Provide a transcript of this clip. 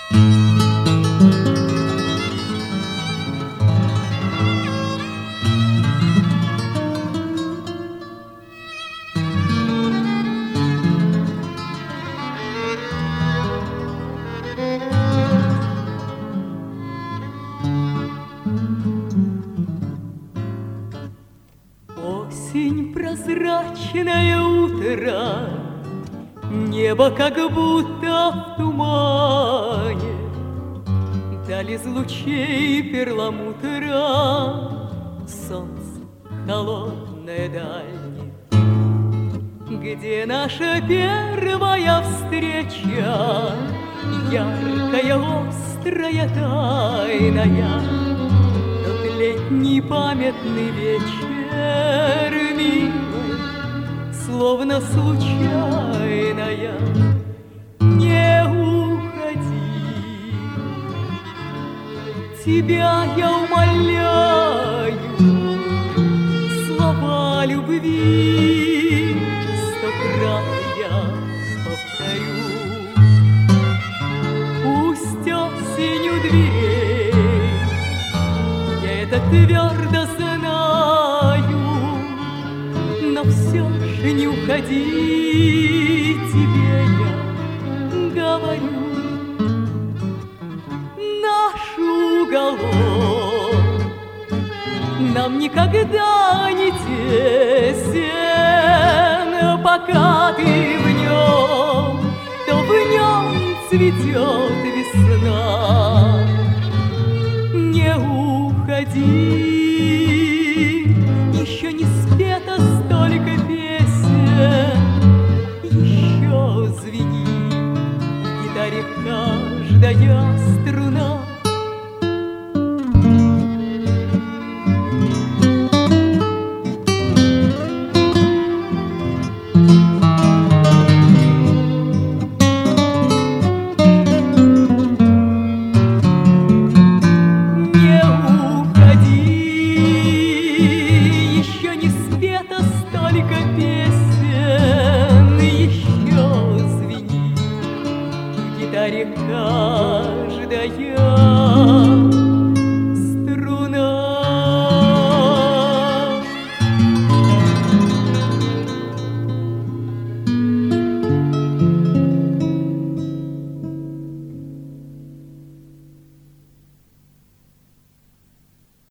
Осень, прозрачное утро, небо как будто в тумане, даль из лучей перламутра, солнце холодное дальнее. Где наша первая встреча, яркая, острая, тайная, тот летний памятный вечер, милый, словно случайная, не уходи. Тебя я умоляю, слова любви, 100 раз я повторю. Пусть осень у дверей, я это твердо знаю, но все же не уходи, тебе я говорю. Наш уголок нам никогда не тесен, пока ты в нем, то в нем цветет весна. Не уходи, еще не спето столько песен, еще звенит в гитаре каждая струна.